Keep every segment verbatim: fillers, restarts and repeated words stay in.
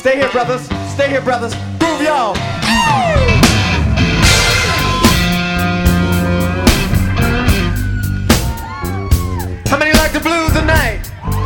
Stay here, brothers. Stay here, brothers. Groove, y'all. How many like the blues tonight?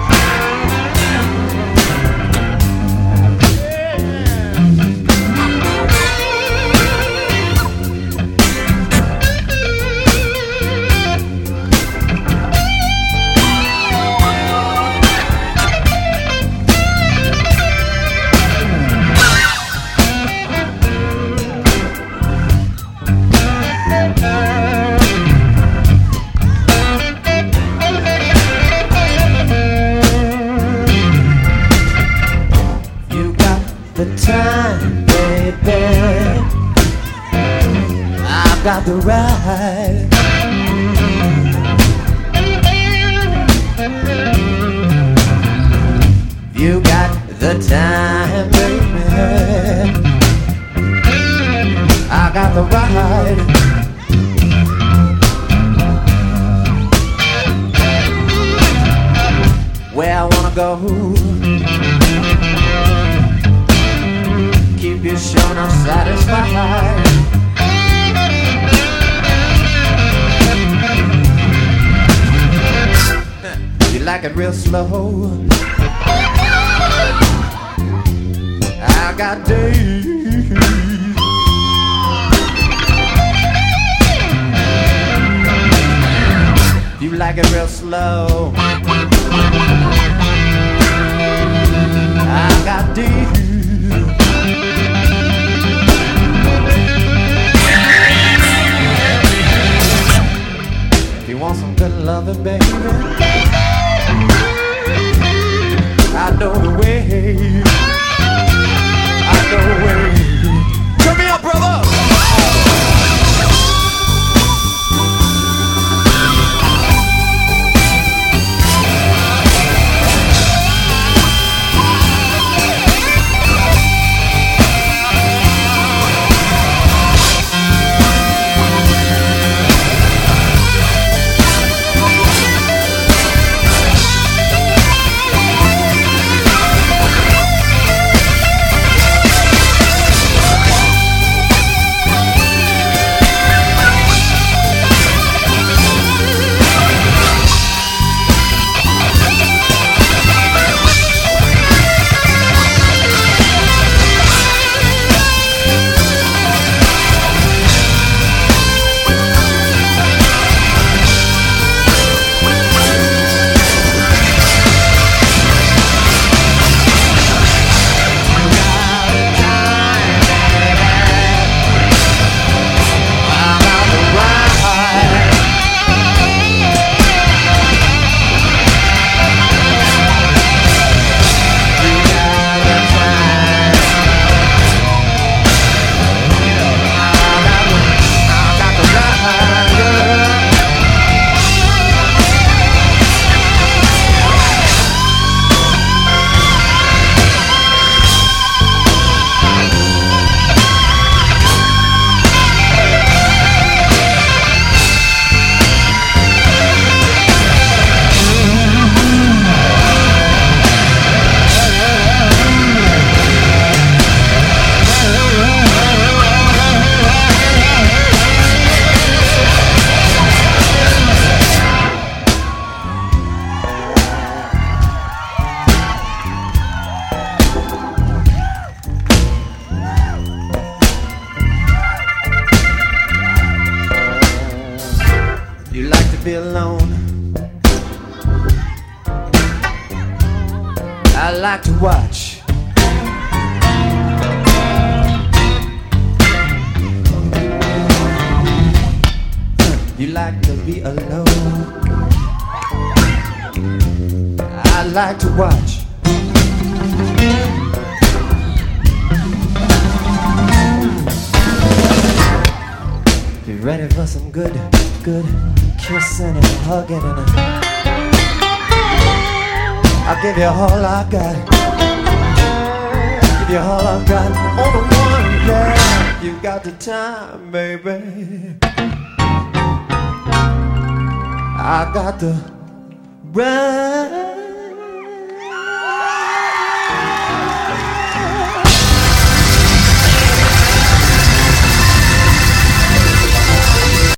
The time, baby, I've got the right. You got the time, baby, I got the right. Where I wanna go, keep you sure not satisfied. You like it real slow, I got days. You like it real slow, I got days. You want some good loving, baby? I know the way. I know the way. Turn me up, brother. You like to be alone, I like to watch. You like to be alone, I like to watch. You ready for some good, good kissing and hugging and a, I'll give you all I got. Give you all I got on the one, yeah. You got the time, baby, I got the right.